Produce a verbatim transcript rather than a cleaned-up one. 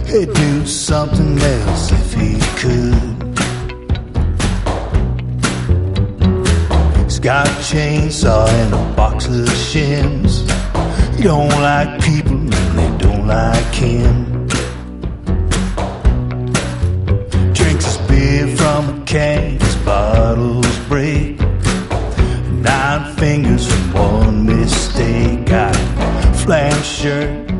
He'd do something else if he could. He's got a chainsaw and a box of shims. He don't like people and they don't like him. Drinks his beer from a can, his bottles break. Nine fingers from one mistake. Got a flannel shirt,